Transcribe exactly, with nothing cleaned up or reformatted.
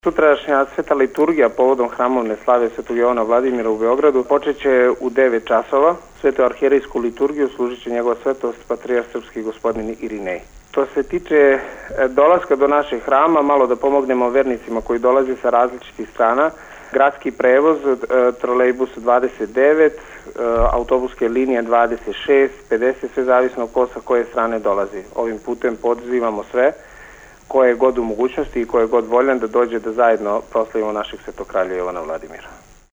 Sutrašnja sveta liturgija povodom hramovne slave Svetog Jovana Vladimira u Beogradu počeće u devet časova. Svetu arhijerejsku liturgiju služit će njegova svetost patrijarh srpski gospodin Irinej. To se tiče dolaska do našeg hrama, malo da pomognemo vernicima koji dolaze sa različitih strana. Gradski prevoz, trolejbus dvadeset devet, autobuske linije dvadeset šest, pedeset, sve zavisno ko sa koje strane dolazi. Ovim putem pozivamo sve koje god u mogućnosti i koje god voljan da dođe da zajedno proslavimo našeg svetog kralja Jovana Vladimira.